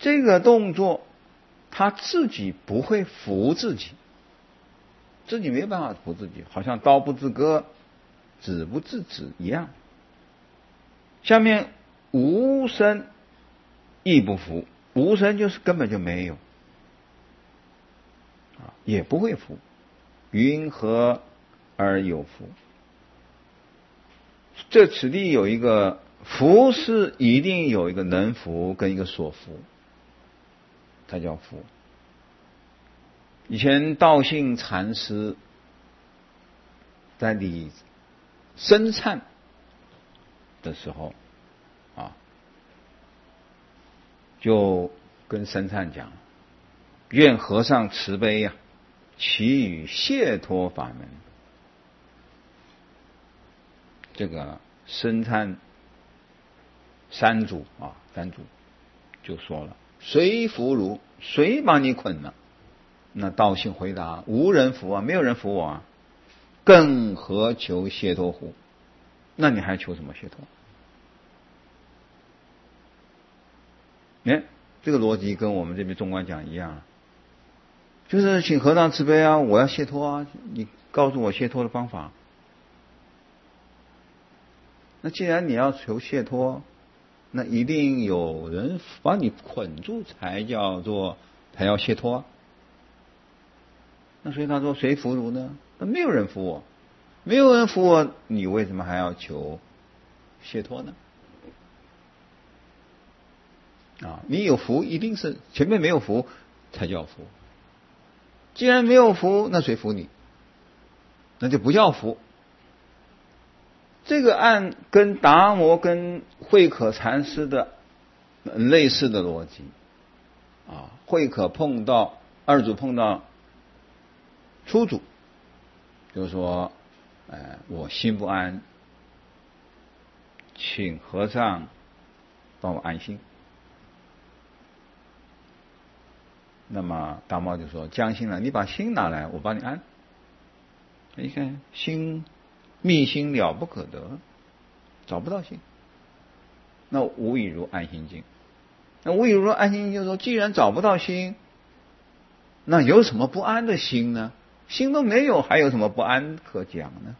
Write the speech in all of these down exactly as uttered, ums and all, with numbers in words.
这个动作他自己不会扶自己，自己没办法扶自己，好像刀不自割子不自止一样。下面无生亦不扶，无生就是根本就没有啊，也不会扶。云何而有扶？这此地有一个扶，是一定有一个能扶跟一个所扶，它叫扶。以前道信禅师在礼僧忏的时候啊，就跟僧忏讲，愿和尚慈悲呀、啊，其与解脱法门。这个僧忏三祖啊，三祖就说了：谁扶汝？谁把你捆了？那道信回答：无人扶啊，没有人扶我啊，更何求解脱乎？那你还求什么解脱？哎，这个逻辑跟我们这边中观讲一样啊，就是请和尚慈悲啊，我要解脱啊，你告诉我解脱的方法。那既然你要求解脱，那一定有人把你捆住才叫做才要解脱啊。那所以他说谁扶汝呢？那没有人扶我，没有人扶我，你为什么还要求解脱呢？啊，你有福一定是前面没有福才叫福，既然没有福，那谁扶你？那就不叫福。这个案跟达摩跟慧可禅师的类似的逻辑啊，慧可碰到二祖碰到初祖，就是说，呃，我心不安，请和尚帮我安心。那么达摩就说：将心了，你把心拿来，我帮你安。你看心密心了不可得，找不到心。那无以如安心经。那无以如安心经就是说，既然找不到心，那有什么不安的心呢？心都没有，还有什么不安可讲呢？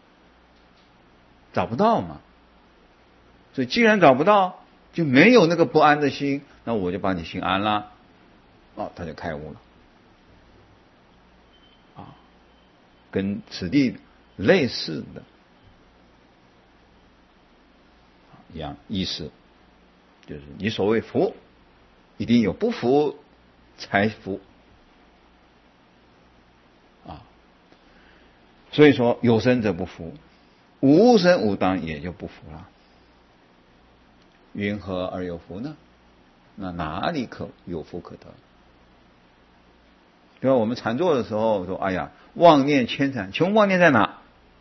找不到嘛。所以既然找不到，就没有那个不安的心，那我就把你心安了。哦，他就开悟了。啊，跟此地类似的一样意思，就是你所谓福，一定有不福才福啊。所以说有生者不服，无生无当也就不服了。云何而有福呢？那哪里可有福可得？对吧？我们禅坐的时候说：“哎呀，妄念牵缠，请问妄念在哪？”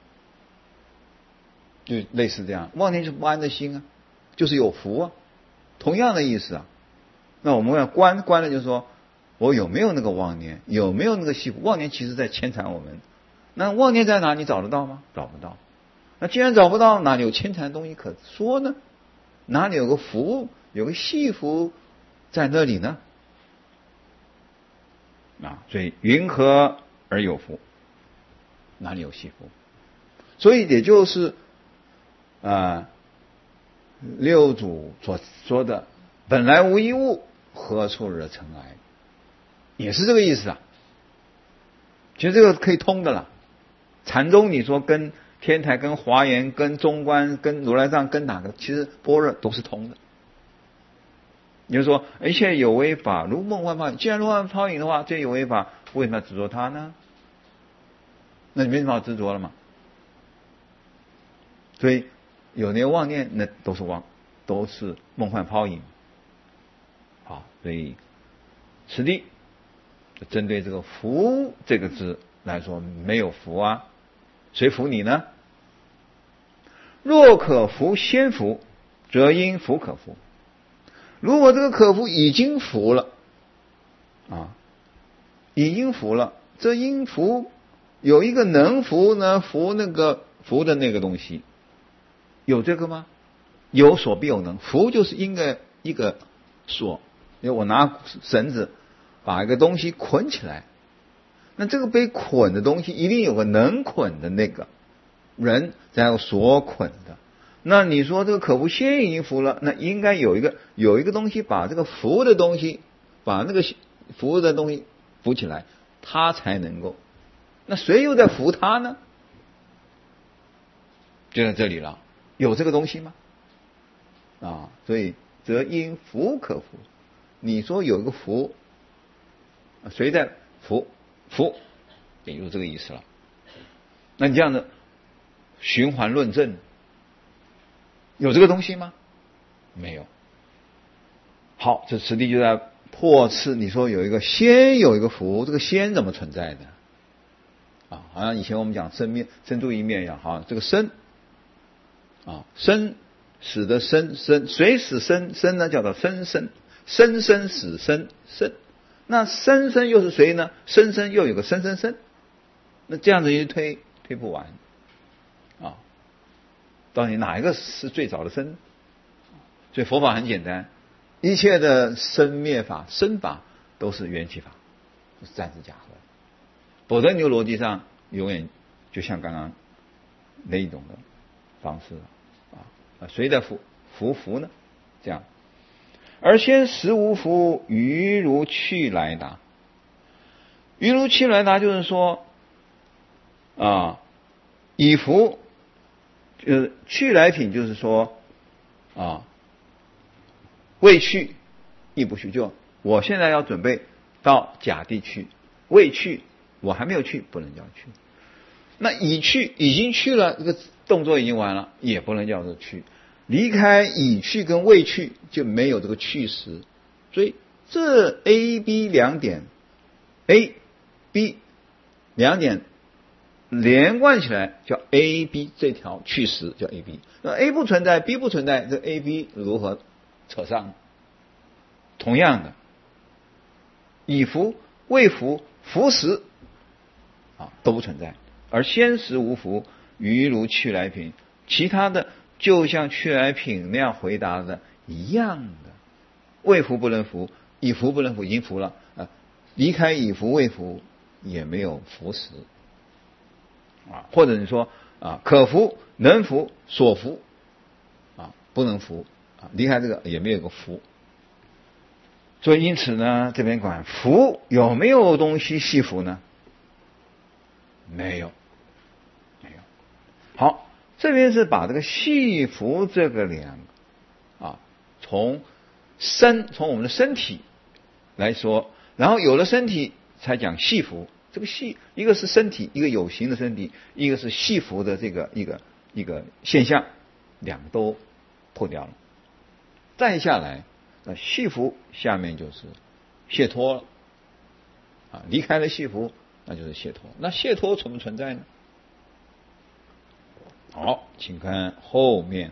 就类似这样，妄念是不安的心啊，就是有福啊，同样的意思啊。那我们要观观的，就是说我有没有那个妄念，有没有那个系缚？妄念其实在牵缠我们。那妄念在哪？你找得到吗？找不到。那既然找不到，哪里有牵缠的东西可说呢？哪里有个福，有个系缚在那里呢？啊，所以云何而有福？哪里有系缚？所以也就是啊、呃，六祖所说的“本来无一物，何处惹尘埃”，也是这个意思啊。其实这个可以通的啦。禅宗你说跟天台、跟华严、跟中观、跟如来藏、跟哪个，其实般若都是通的。你就说一切有为法如梦幻泡影，既然如梦幻泡影的话，这有为法为什么要执着它呢？那你没什么好执着了嘛。所以有那个妄念，那都是妄，都是梦幻泡影。好，所以此地针对这个福这个字来说，没有福啊，谁服你呢？若可服先服，则因福可服。如果这个可服已经服了啊，已经服了，这因服有一个能服呢，服那个服的那个东西，有这个吗？有所必有能，服就是应该一个所， 因为我拿绳子把一个东西捆起来，那这个被捆的东西一定有个能捆的那个人，然后所捆的。那你说这个可夫先已经扶了，那应该有一个有一个东西把这个扶的东西，把那个扶的东西扶起来，他才能够。那谁又在扶他呢？就在这里了，有这个东西吗？啊，所以则因扶可扶。你说有一个扶，谁在扶？扶，也就是这个意思了。那你这样的循环论证，有这个东西吗？没有。好，这此地就在破斥你说有一个先有一个福，这个先怎么存在的？啊，好像以前我们讲生面生住一面一样，好像这个生啊生使得生生，谁使生生呢？叫做生生，生生使生生。那生生又是谁呢？生生又有个生生生，那这样子一推推不完啊！到底哪一个是最早的生？所以佛法很简单，一切的生灭法、生法都是缘起法，都是暂时假合，否则你逻辑上永远就像刚刚那一种的方式啊啊，谁在福福福呢？这样。而先实无福，于如去来达。于如去来达就是说啊，以福就是去来品，就是说啊，未去亦不去，就我现在要准备到甲地去，未去我还没有去，不能叫去。那已去已经去了，这个动作已经完了，也不能叫做去。离开已去跟未去就没有这个去时，所以这 A、B 两点 A、B 两点连贯起来叫 A、B 这条去时叫 A、B。那 A 不存在 ，B 不存在，这 A、B 如何扯上？同样的，已福、未福、福时啊都不存在，而先时无福，于如去来品，其他的。就像去来品那样回答的一样的，未福不能福，已福不能福，已经福了啊，离开已福未福也没有福时啊，或者你说啊，可福能福所福啊，不能福啊，离开这个也没有个福。所以因此呢，这边管福有没有东西系福呢？没有，没有。好。这边是把这个系福这个两个啊，从身从我们的身体来说，然后有了身体才讲系福。这个系一个是身体，一个有形的身体，一个是系福的这个一个一个现象，两个都破掉了。再下来，那系福下面就是解脱了啊，离开了系福，那就是解脱。那解脱存不存在呢？好，请看后面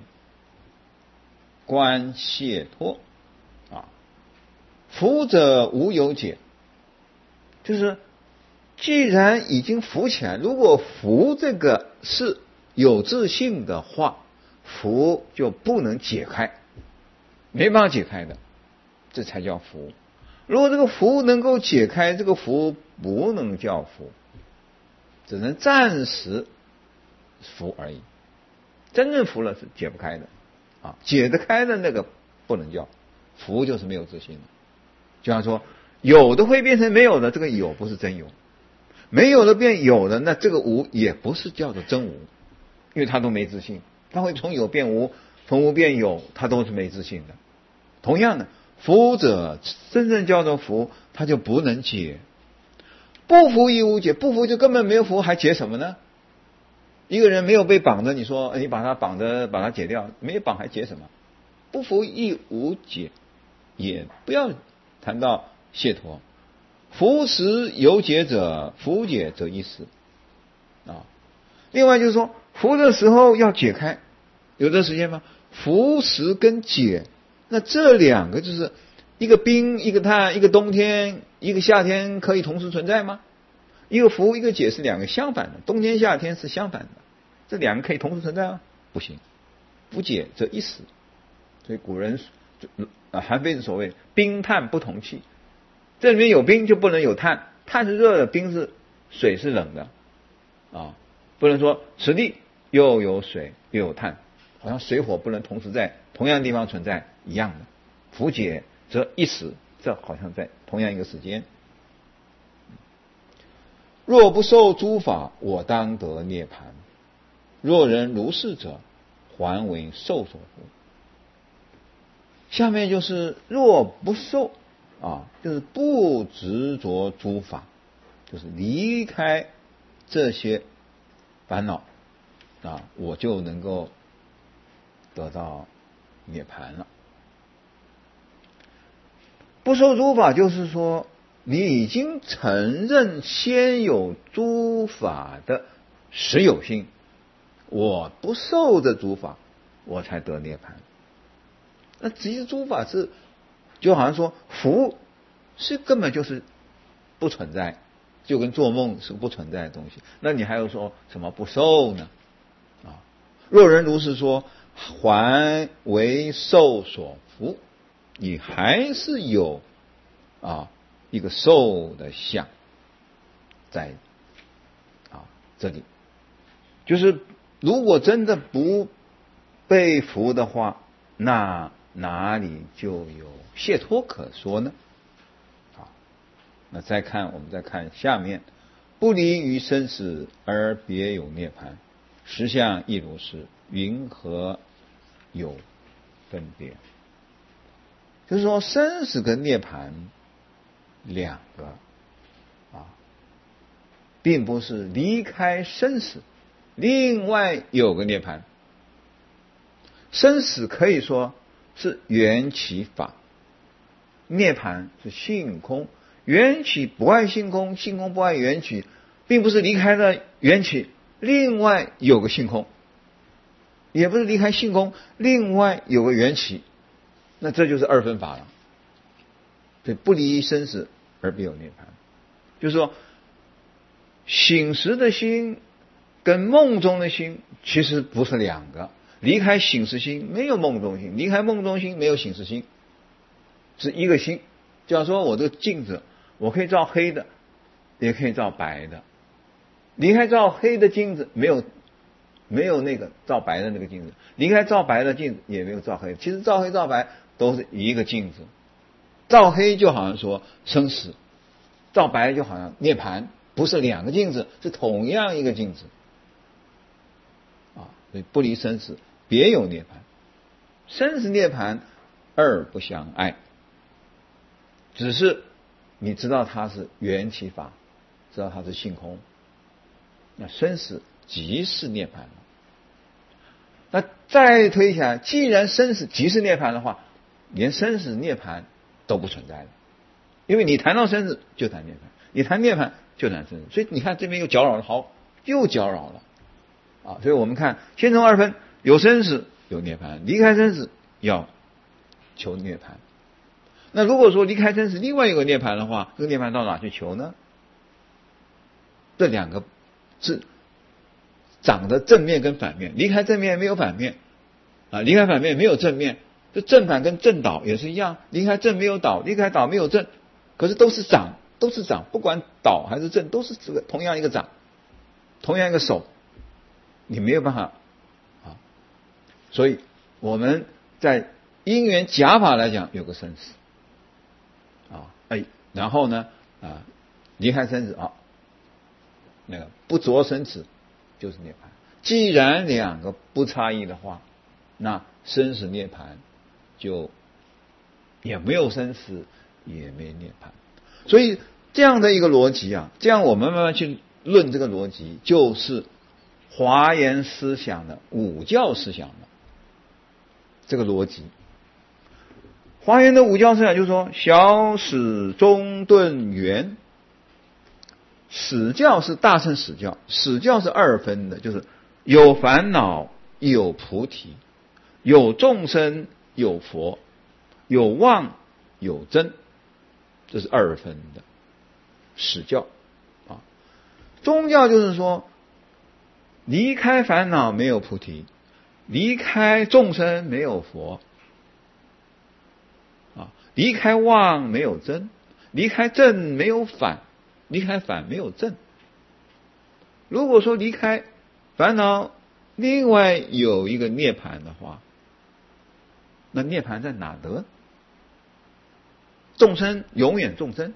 观解脱啊，福者无有解，就是既然已经福起来，如果福这个是有自性的话，福就不能解开，没办法解开的，这才叫福。如果这个福能够解开，这个福不能叫福，只能暂时福而已。真正福了是解不开的啊，解得开的那个不能叫福，就是没有自信的。就像说有的会变成没有的，这个有不是真有，没有的变有的，那这个无也不是叫做真无，因为它都没自信，它会从有变无，从无变有，它都是没自信的。同样的，福者真正叫做福，它就不能解，不福亦无解，不福就根本没有福，还解什么呢？一个人没有被绑着，你说你把他绑着，把他解掉，没有绑还解什么？不福亦无解，也不要谈到解脱。福时有解者，福解则一时啊。另外就是说，福的时候要解开，有这时间吗？福时跟解，那这两个就是一个冰，一个碳，一个冬天，一个夏天，可以同时存在吗？一个福一个解是两个相反的，冬天夏天是相反的，这两个可以同时存在吗？不行，不解则一时。所以古人啊，韩非子所谓冰炭不同气，这里面有冰就不能有炭，炭是热的，冰是水是冷的啊，不能说此地又有水又有炭，好像水火不能同时在同样地方存在一样的。福解则一时，这好像在同样一个时间。若不受诸法，我当得涅槃。若人如是者，还为受所缚。下面就是若不受啊，就是不执着诸法，就是离开这些烦恼啊，我就能够得到涅槃了。不受诸法，就是说你已经承认先有诸法的实有性，我不受这诸法，我才得涅槃。那其实诸法是就好像说福是根本就是不存在，就跟做梦是不存在的东西，那你还有说什么不受呢？啊，若人如是说，还为受所缚，你还是有啊一个受的相在啊这里。就是如果真的不被缚的话，那哪里就有解脱可说呢？好，那再看我们再看下面，不离于生死而别有涅槃，实相亦如是，云何有分别？就是说生死跟涅槃两个啊，并不是离开生死另外有个涅槃。生死可以说是缘起法，涅槃是性空。缘起不爱性空，性空不爱缘起，并不是离开了缘起另外有个性空，也不是离开性空另外有个缘起，那这就是二分法了。对，不离生死而别有涅槃，就是说醒时的心跟梦中的心其实不是两个，离开醒时心没有梦中心，离开梦中心没有醒时心，是一个心。就像说我这个镜子，我可以照黑的也可以照白的，离开照黑的镜子没有没有那个照白的那个镜子，离开照白的镜子也没有照黑，其实照黑照白都是一个镜子。照黑就好像说生死，照白就好像涅槃，不是两个镜子，是同样一个镜子啊。所以不离生死别有涅槃，生死涅槃二不相碍，只是你知道它是缘起法，知道它是性空，那生死即是涅槃了。那再推下来，既然生死即是涅槃的话，连生死涅槃都不存在了，因为你谈到生死就谈涅槃，你谈涅槃就谈生死，所以你看这边又搅扰了，好，又搅扰了啊！所以我们看先从二分，有生死有涅槃，离开生死要求涅槃。那如果说离开生死另外一个涅槃的话，这个涅槃到哪去求呢？这两个是长的正面跟反面，离开正面没有反面啊，离开反面没有正面。这正反跟正倒也是一样，离开正没有倒，离开倒没有正，可是都是长，都是长，不管倒还是正，都是这个同样一个长，同样一个手，你没有办法啊。所以我们在因缘假法来讲有个生死啊，哎，然后呢啊，离开生死啊，那个不着生死就是涅槃。既然两个不差异的话，那生死涅槃就也没有生死，也没涅槃。所以这样的一个逻辑啊，这样我们慢慢去论这个逻辑，就是华严思想的五教思想的这个逻辑。华严的五教思想就是说，小始中顿圆。始教是大乘始教，始教是二分的，就是有烦恼有菩提，有众生有佛，有妄有真，这是二分的始教啊。中教就是说，离开烦恼没有菩提，离开众生没有佛， 离开妄没有真，离开正没有反，离开反没有正。如果说离开烦恼，另外有一个涅槃的话，那涅槃在哪得？众生永远众生，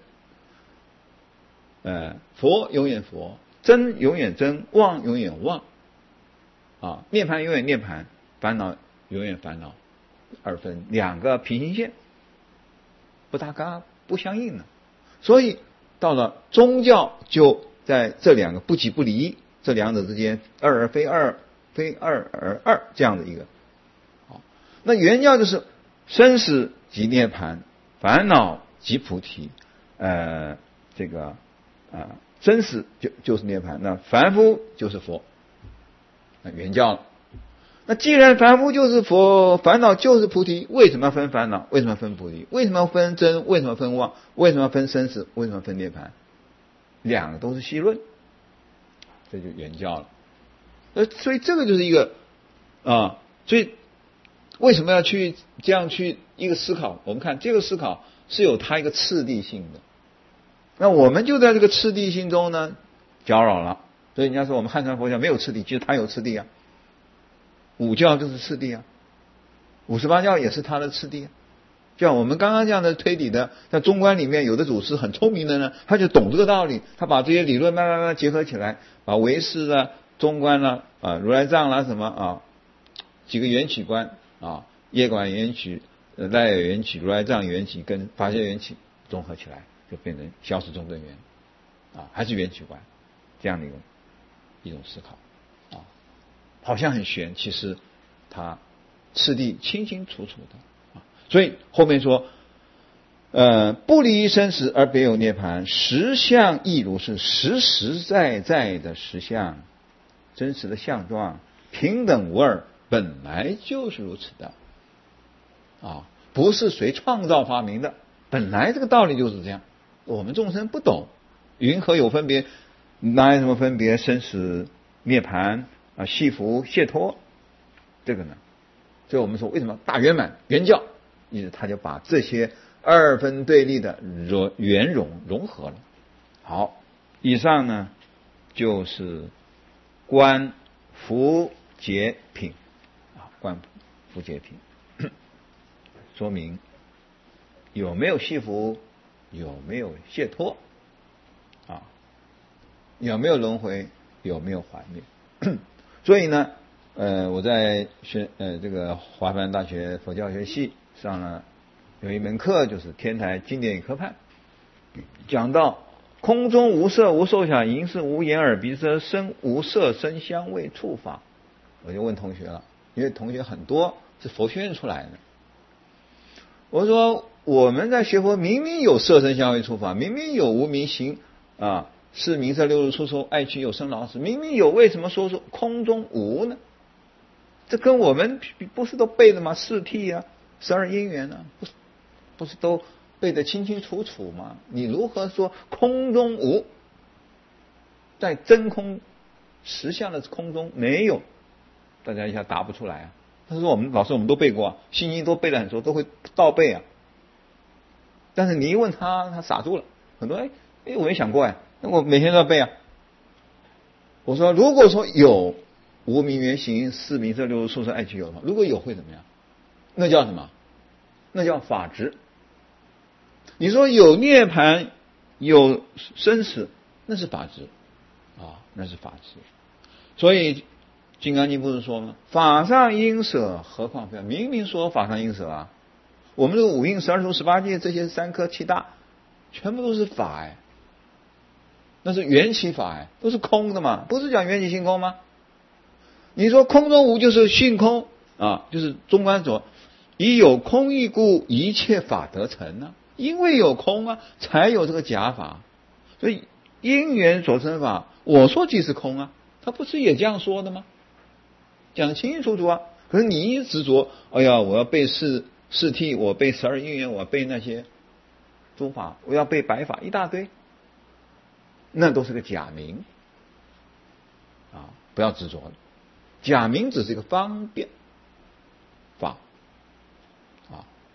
呃，佛永远佛，真永远真，妄永远妄，啊，涅槃永远涅槃，烦恼永远烦恼，二分两个平行线，不搭嘎，不相应的。所以到了宗教，就在这两个不即不离，这两者之间，二而非二，非二而二这样的一个。好，那原教就是生死即涅槃，烦恼即菩提，呃，这个啊、呃，生死就就是涅槃，那凡夫就是佛，那原教了。那既然凡夫就是佛，烦恼就是菩提，为什么要分烦恼？为什么要分菩提？为什么要分真？为什么要分妄？为什么要分生死？为什么要分涅槃？两个都是细论，这就原教了。呃，所以这个就是一个啊，所以为什么要去这样去一个思考？我们看这个思考是有它一个次第性的，那我们就在这个次第性中呢搅扰了。所以人家说我们汉传佛教没有次第，其实它有次第啊。五教就是次第啊，五十八教也是它的次第啊。就像我们刚刚这样的推理的，在中观里面有的祖师很聪明的呢，他就懂这个道理，他把这些理论慢慢慢结合起来，把唯识啊、中观啦、啊、如来藏啦、啊、什么啊几个缘起观啊，业管缘起、呃赖缘起、如来藏缘起跟法界缘起综合起来，就变成消失中正缘啊，还是缘起观这样的一种一种思考。好像很玄，其实它次第清清楚楚的啊。所以后面说，呃，不离生死而别有涅槃，实相亦如是，实实在在的实相，真实的相状，平等无二，本来就是如此的啊，不是谁创造发明的，本来这个道理就是这样。我们众生不懂，云何有分别？哪有什么分别？生死涅槃啊，系缚解脱，这个呢，所以我们说为什么大圆满原教，意思他就把这些二分对立的融圆融融合了。好，以上呢就是观伏解品啊，观伏解品，说明有没有系缚，有没有解脱啊，有没有轮回，有没有还灭。所以呢，呃，我在学呃这个华梵大学佛教学系上了有一门课，就是天台经典与科判，讲到空中无色无受想行识无眼耳鼻舌身无色声香味触法，我就问同学了，因为同学很多是佛学院出来的，我说我们在学佛明明有色声香味触法，明明有无明行啊。是名色六入触受爱取有生老死，明明有，为什么说说空中无呢？这跟我们不是都背的吗？四谛啊，十二因缘啊，不是不是都背得清清楚楚吗？你如何说空中无？在真空实相的空中没有，大家一下答不出来啊。他说我们老师我们都背过啊，心经都背得很熟，都会倒背啊。但是你一问他，他傻住了。很多哎哎，我没想过哎。那我每天都要背啊。我说，如果说有无明缘行识名色六入触受爱取有的话，如果有会怎么样？那叫什么？那叫法执。你说有涅槃，有生死，那是法执啊，那是法执。所以《金刚经》不是说吗？法上应舍，何况非法？明明说法上应舍啊。我们这个五蕴、十二处、十八界这些三科七大，全部都是法哎。那是缘起法哎，都是空的嘛，不是讲缘起性空吗？你说空中无就是性空啊，就是中观所以有空义故，一切法得成啊，因为有空啊，才有这个假法。所以因缘所生法，我说即是空啊，他不是也这样说的吗？讲得清清楚楚啊。可是你一执着，哎呀，我要背四四谛，我背十二因缘，我背那些诸法，我要背白法一大堆。那都是个假名啊，不要执着了。假名只是一个方便法啊，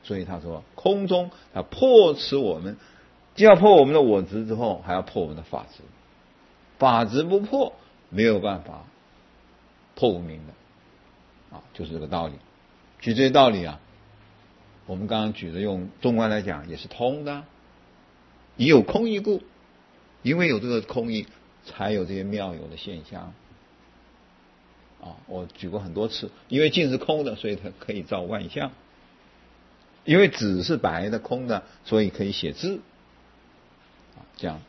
所以他说空中要破除我们，既要破我们的我执之后，还要破我们的法执。法执不破，没有办法破无明的啊，就是这个道理。其实这些道理啊，我们刚刚举的用中观来讲也是通的。以有空义故，因为有这个空义，才有这些妙有的现象啊。我举过很多次，因为镜是空的，所以它可以照万象；因为纸是白的空的，所以可以写字啊。这样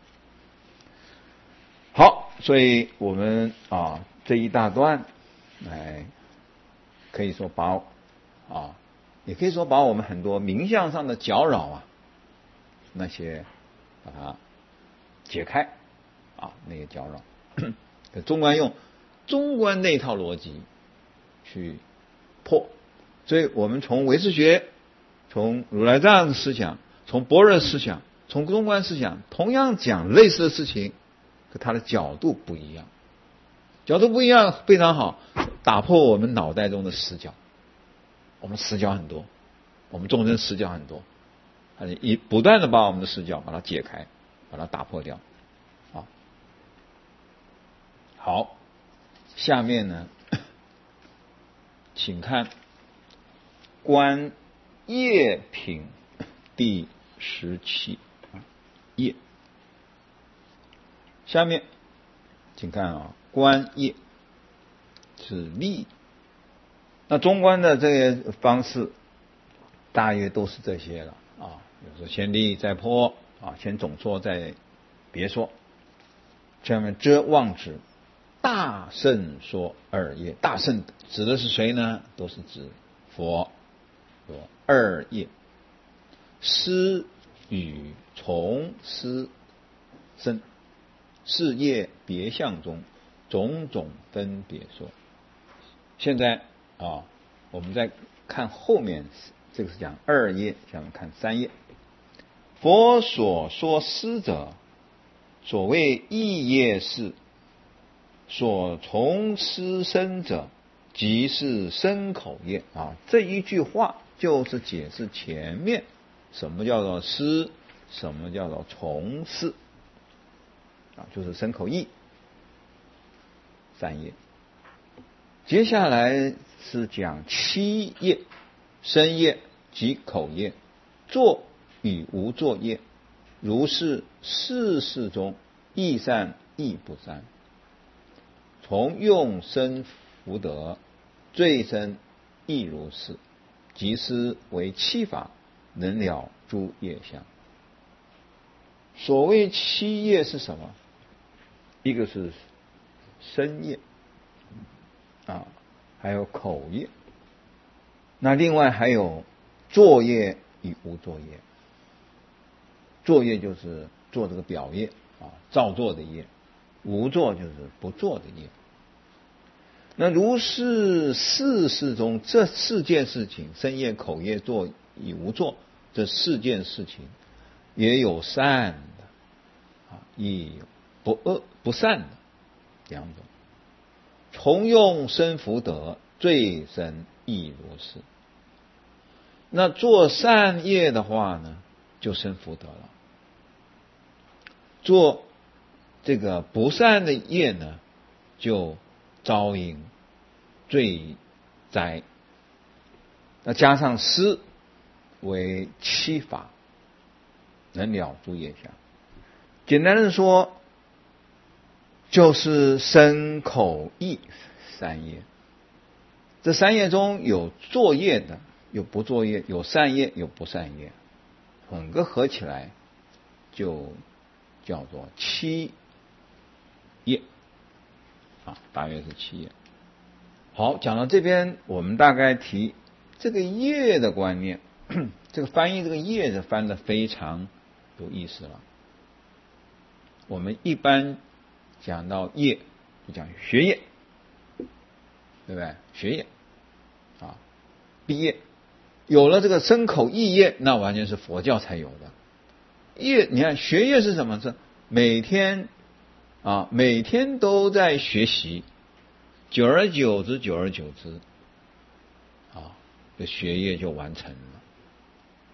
好，所以我们啊这一大段，哎，可以说把啊，也可以说把我们很多名相上的搅扰啊，那些把它解开啊，那个搅扰，中观用中观那套逻辑去破。所以我们从唯识学、从如来藏的思想、从般若思想、从中观思想，同样讲类似的事情，可它的角度不一样，角度不一样非常好，打破我们脑袋中的死角。我们死角很多，我们众生死角很多，一不断的把我们的死角把它解开，把它打破掉。啊，好，下面呢，请看观业品第十七业。下面请看啊，观业是力。那中观的这些方式大约都是这些了啊，有时候先立再破啊，先总说再别说。下面遮妄指大圣说二业，大圣指的是谁呢？都是指佛。说二业，思与从思生，是业别相中种种分别说。现在啊，我们再看后面，这个是讲二业，下面看三业。佛所说思者，所谓意业是，所从思生者，即是身口业啊。这一句话就是解释前面什么叫做思，什么叫做从思啊，就是身口意三业。接下来是讲七业，身业及口业，作与无作业，如是事事中，亦善亦不善。从用生福德，罪生亦如是，即思为七法，能了诸业相。所谓七业是什么？一个是身业啊，还有口业，那另外还有作业与无作业。作业就是做这个表业啊，造作的业；无作就是不做的业。那如是四事中，这四件事情，身业、口业、作与无作，这四件事情，也有善的啊，也有不恶不善的两种。从用生福德，罪生亦如是。那做善业的话呢，就生福德了；做这个不善的业呢，就遭应罪灾。那加上思为七法，能了诸业相。简单的说，就是身口意三业。这三业中有作业的，有不作业，有善业，有不善业，整个合起来就叫做七业啊，大约是七业。好，讲到这边，我们大概提这个业的观念。这个翻译这个业是翻得非常有意思了。我们一般讲到业，就讲学业，对不对？学业啊，毕业有了这个身口意业，那完全是佛教才有的业。你看学业是什么？是每天啊，每天都在学习，久而久之，久而久之，啊，这学业就完成了。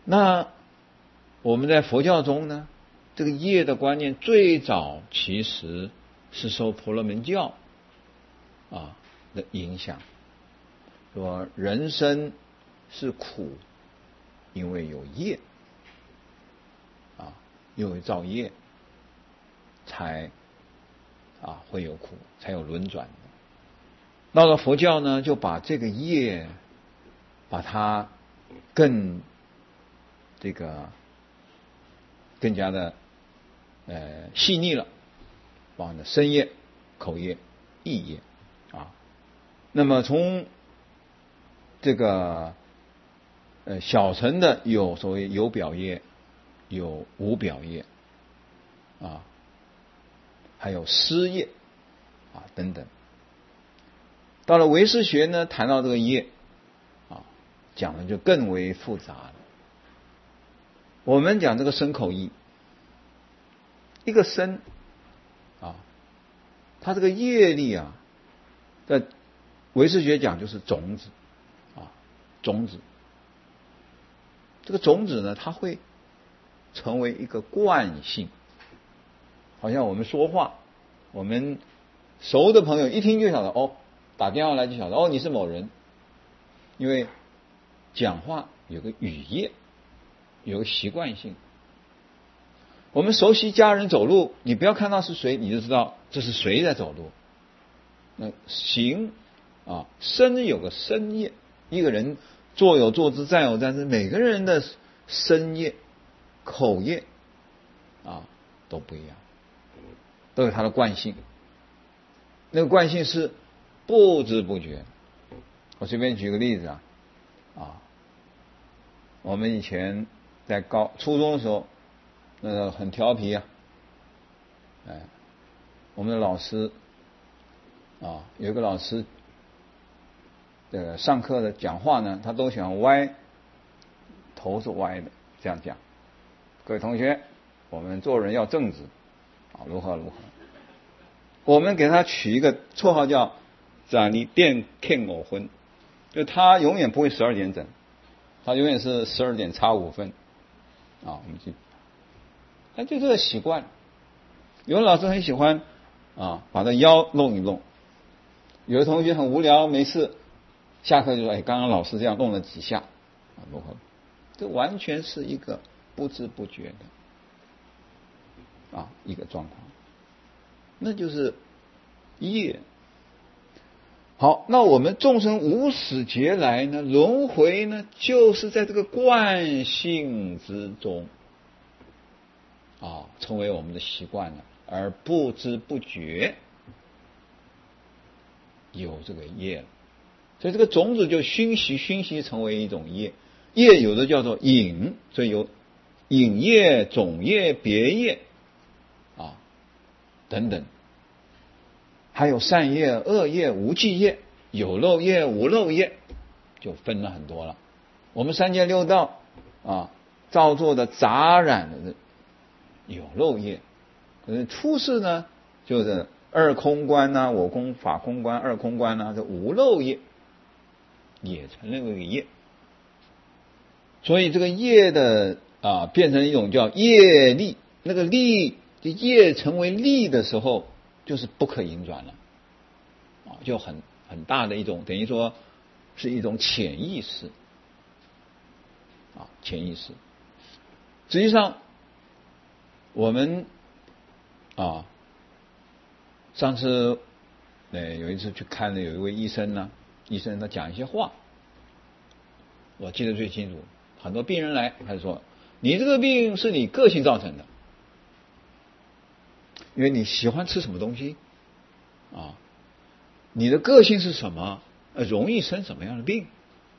那我们在佛教中呢，这个业的观念最早其实是受婆罗门教啊的影响，说人生是苦，因为有业啊，因为造业才啊会有苦，才有轮转的。到了佛教呢，就把这个业把它更这个更加的呃细腻了，包含了身业、口业、意业啊。那么从这个呃小乘的有所谓有表业，有无表业啊，还有思业啊等等。到了唯识学呢，谈到这个业啊，讲的就更为复杂了。我们讲这个身口意，一个身啊，它这个业力啊，在唯识学讲就是种子啊，种子。这个种子呢，它会成为一个惯性，好像我们说话，我们熟的朋友一听就晓得哦，打电话来就晓得哦，你是某人，因为讲话有个语业，有个习惯性。我们熟悉家人走路，你不要看到是谁，你就知道这是谁在走路。那行啊，身有个身业，一个人坐有坐姿，站有站姿，每个人的身业、口业啊都不一样，都有它的惯性。那个惯性是不知不觉。我随便举个例子啊，啊，我们以前在高初中的时候，那个很调皮啊，哎，我们的老师啊，有一个老师，这个上课的讲话呢，他都喜欢歪，头是歪的，这样讲。各位同学，我们做人要正直啊，如何如何。我们给他取一个绰号叫“展你电 King 偶婚”，就他永远不会十二点整，他永远是十二点差五分啊。我们记，他就这个习惯。有的老师很喜欢啊，把他腰弄一弄。有的同学很无聊没事，下课就说：“哎，刚刚老师这样弄了几下啊，如何？”这完全是一个不知不觉的啊一个状况，那就是业。好，那我们众生无始劫来呢，轮回呢，就是在这个惯性之中啊，成为我们的习惯了，而不知不觉有这个业了。所以这个种子就熏习熏习成为一种业，业有的叫做引，所以有引业、种业、别业啊等等，还有善业、恶业、无记业，有漏业、无漏业，就分了很多了。我们三界六道啊，造作的杂染的有漏业，可是出世呢，就是二空观呐、啊，我空、法空观、二空观呐、啊，这无漏业也成了一个业。所以这个业的啊，变成一种叫业力，那个力，这业成为力的时候，就是不可引转了，啊，就很很大的一种，等于说是一种潜意识，啊，潜意识。实际上，我们啊，上次呃有一次去看的有一位医生呢，医生他讲一些话，我记得最清楚。很多病人来，他就说：“你这个病是你个性造成的，因为你喜欢吃什么东西啊，你的个性是什么，呃，容易生什么样的病。”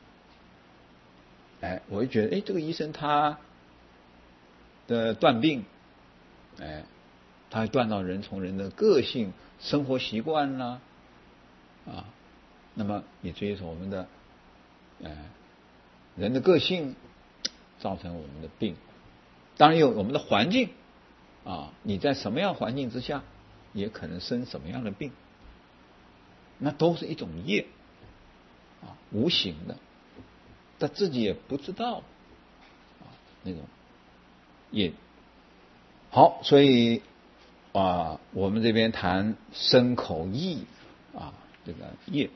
哎，我就觉得，哎，这个医生他的断病，哎，他断到人从人的个性、生活习惯啦，啊，那么也追求我们的，哎，人的个性。造成我们的病，当然有我们的环境啊，你在什么样环境之下，也可能生什么样的病，那都是一种业啊，无形的，他自己也不知道啊。 那种业。好，所以啊，我们这边谈身口意啊，这个业。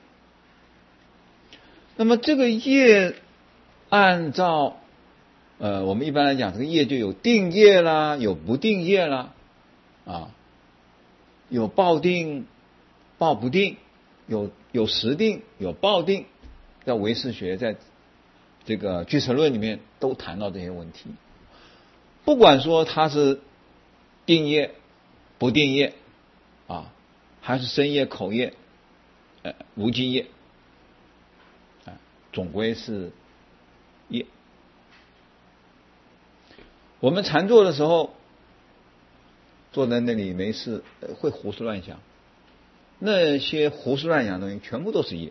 那么这个业，按照呃，我们一般来讲，这个业就有定业啦，有不定业啦，啊，有报定、报不定，有有实定、有报定。在唯识学，在这个俱舍论里面都谈到这些问题。不管说它是定业、不定业啊，还是身业、口业、呃无记业，啊，总归是业。我们禅坐的时候，坐在那里没事，会胡思乱想，那些胡思乱想的东西全部都是业，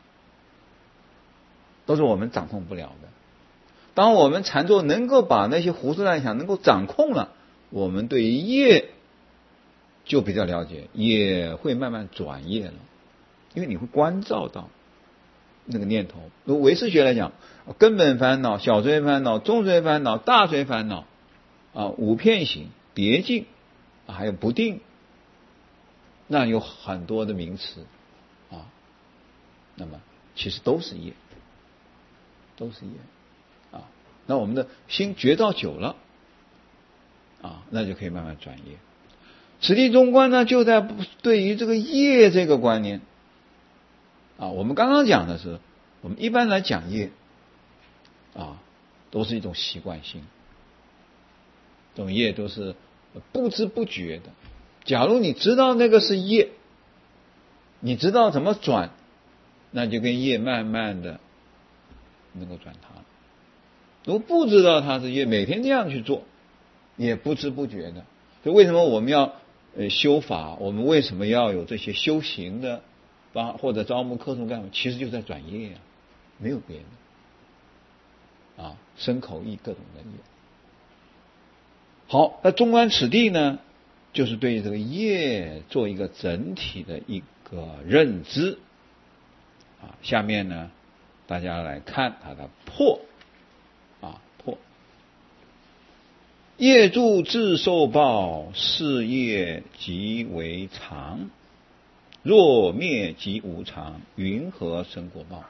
都是我们掌控不了的。当我们禅坐能够把那些胡思乱想能够掌控了，我们对业就比较了解，也会慢慢转业了，因为你会关照到那个念头。如唯识学来讲，根本烦恼、小随烦恼、中随烦恼、大随烦恼啊，五片行、别境，还有不定，那有很多的名词啊，那么其实都是业，都是业啊。那我们的心觉照久了啊，那就可以慢慢转业。此地中观呢，就在对于这个业这个观念啊，我们刚刚讲的是，我们一般来讲业啊，都是一种习惯性，这种业都是不知不觉的。假如你知道那个是业，你知道怎么转，那就跟业慢慢的能够转它。如果不知道它是业，每天这样去做，也不知不觉的。所以为什么我们要呃修法？我们为什么要有这些修行的帮或者招募课程干嘛？其实就在转业啊，没有别的啊，身口意各种的业。好，那纵观此地呢，就是对这个业做一个整体的一个认知啊。下面呢，大家来看它的破啊破。业住自受报，是业即为常。若灭即无常，云何生果报？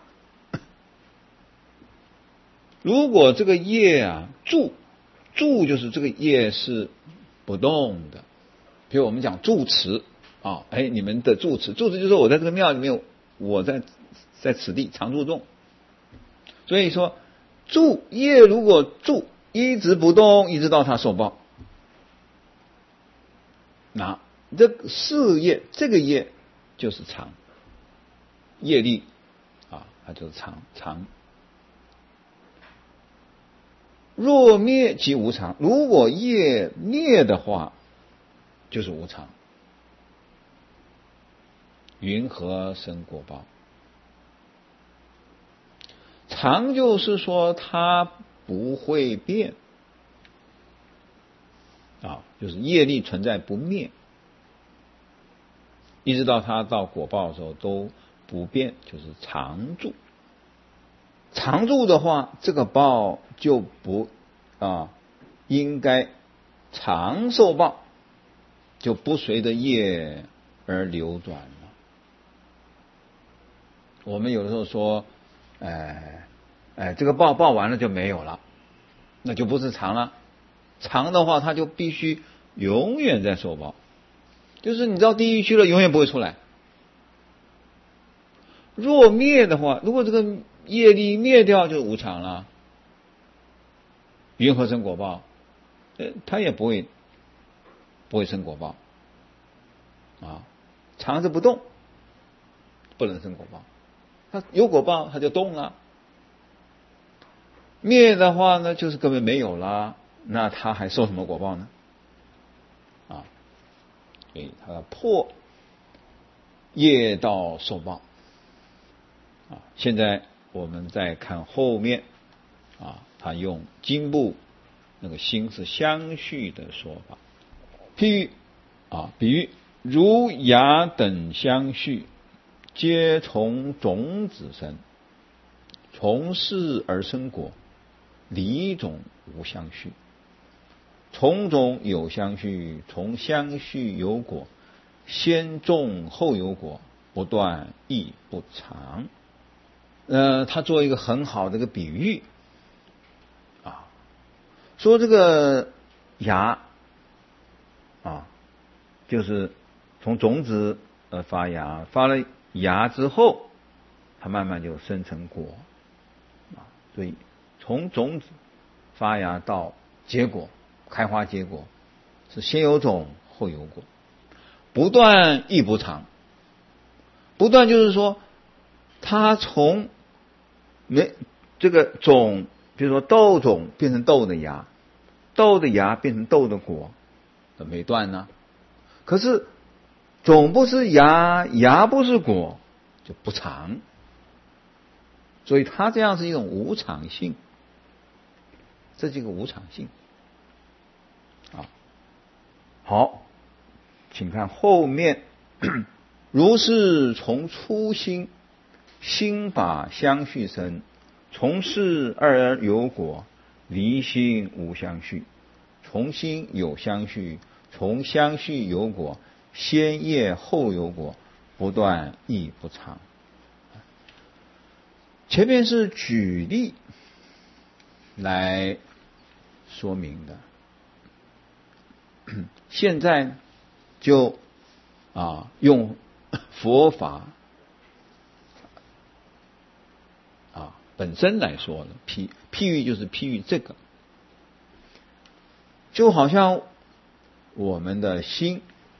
如果这个业啊住，住就是这个业是不动的。比如我们讲住持啊，哎，你们的住持，住持就是我在这个庙里面，我在在此地常住众。所以说，住业如果住一直不动，一直到他受报，那这事业这个业就是常，业力啊，它就是常常。若灭即无常，如果业灭的话，就是无常。云何生果报？常就是说它不会变啊，就是业力存在不灭，一直到它到果报的时候都不变，就是常住。常住的话，这个报就不啊应该常受报，就不随着业而流转了。我们有的时候说，哎哎，这个报报完了就没有了，那就不是常了。常的话，它就必须永远在受报，就是你到地狱去了，永远不会出来。若灭的话，如果这个业力灭掉，就无常了。云何生果报？呃，它也不会不会生果报啊。常是不动，不能生果报。它有果报，它就动了。灭的话呢，就是根本没有了，那它还受什么果报呢？啊，所以它破业道受报。啊，现在我们再看后面啊，他用经部那个心是相续的说法，譬喻啊，比喻如芽等相续，皆从种子生，从事而生果， 离种无相续，从种有相续，从相续有果，先种后有果，不断亦不长。呃，他做一个很好的一个比喻啊，说这个芽啊，就是从种子呃发芽，发了芽之后，它慢慢就生成果啊。所以从种子发芽到结果，开花结果，是先有种后有果，不断亦不长。不断就是说，它从没这个种，比如说豆种变成豆的芽，豆的芽变成豆的果，没断呢。可是种不是芽，芽不是果，就不长。所以它这样是一种无常性，这是一个无常性啊。好，请看后面，如是从初心，心法相续生，从事而有果，离心无相续，从心有相续，从相续有果，先业后有果，不断亦不长。前面是举例来说明的，现在就啊用佛法啊本身来说了，譬譬喻就是譬喻这个，就好像我们的心，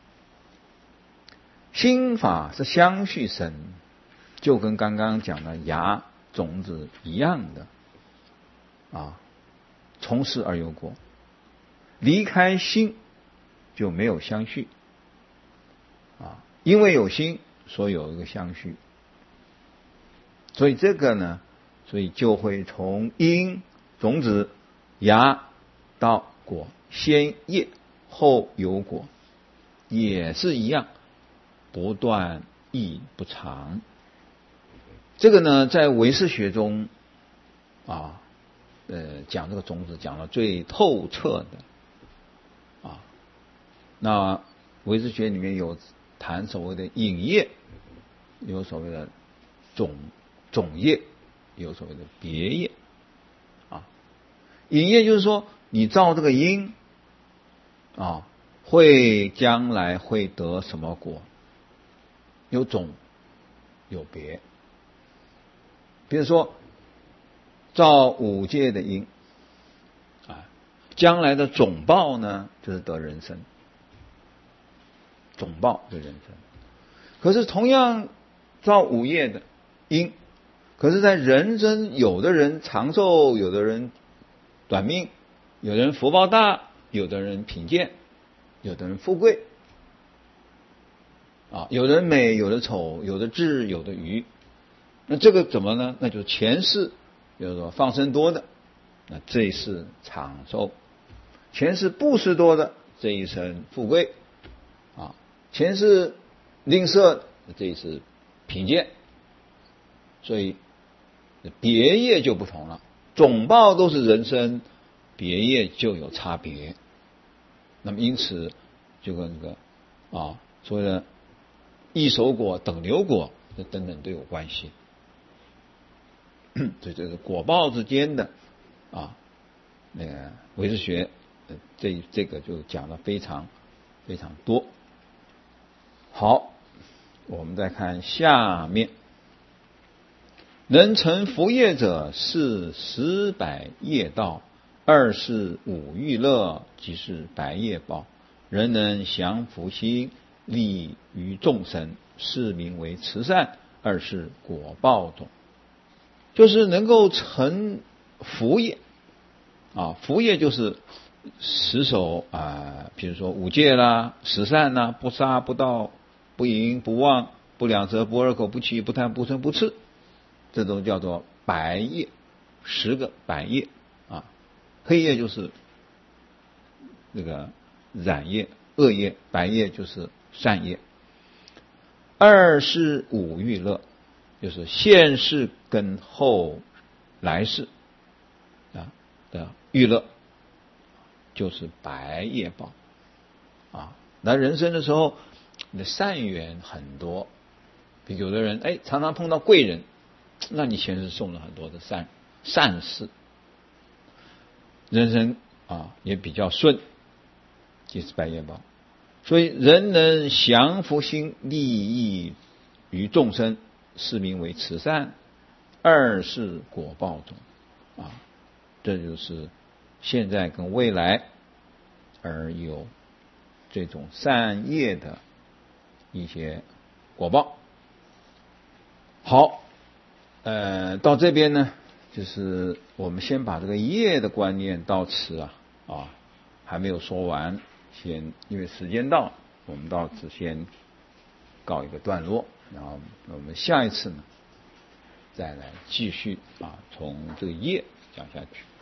心法是相续生，就跟刚刚讲的芽种子一样的啊，从事而有果，离开心就没有相续啊，因为有心，所以有一个相续，所以这个呢，所以就会从因种子芽到果，先叶后有果，也是一样，不断亦不长。这个呢，在唯识学中啊，呃，讲这个种子讲的最透彻的啊。那唯识学里面有谈所谓的引业，有所谓的种种业，有所谓的别业啊。引业就是说，你造这个因啊，会将来会得什么果？有种，有别。比如说，造五戒的因啊，将来的总报呢，就是得人生。总报的人生。可是同样造五业的因，可是在人生，有的人长寿，有的人短命，有的人福报大，有的人贫贱，有的人富贵啊，有的人美，有的丑，有的智，有的愚。那这个怎么呢？那就是前世，比如说放生多的，那这一世长寿；前世布施多的，这一生富贵啊；前世吝啬，这一世贫贱。所以别业就不同了，总报都是人生，别业就有差别。那么因此就跟这个啊所谓的异熟果、等流果等等都有关系。所以这个果报之间的啊，那个唯识学，呃、这这个就讲的非常非常多。好，我们再看下面，能成福业者，是十百业道，二是五欲乐，即是百业报。人能降伏心，利于众生，是名为慈善，二是果报种。就是能够成福业啊，福业就是十守啊，比如说五戒啦、十善啦，不杀、不盗、不淫、不妄、不两舌、不二口、不欺、不贪、不嗔、不痴，这都叫做白业，十个白业啊。黑业就是那个染业、恶业，白业就是善业。二是五欲乐，就是现世跟后来世啊， 的娱乐，就是白业报啊。那人生的时候，你的善缘很多，比如有的人哎常常碰到贵人，那你前世送了很多的善善事，人生啊也比较顺，即是白业报。所以人能降伏心，利益于众生，是名为慈善，二是果报中啊。这就是现在跟未来而有这种善业的一些果报。好，呃，到这边呢，就是我们先把这个业的观念到此啊啊还没有说完，先因为时间到了，我们到此先告一个段落，然后我们下一次呢再来继续啊从这个业讲下去。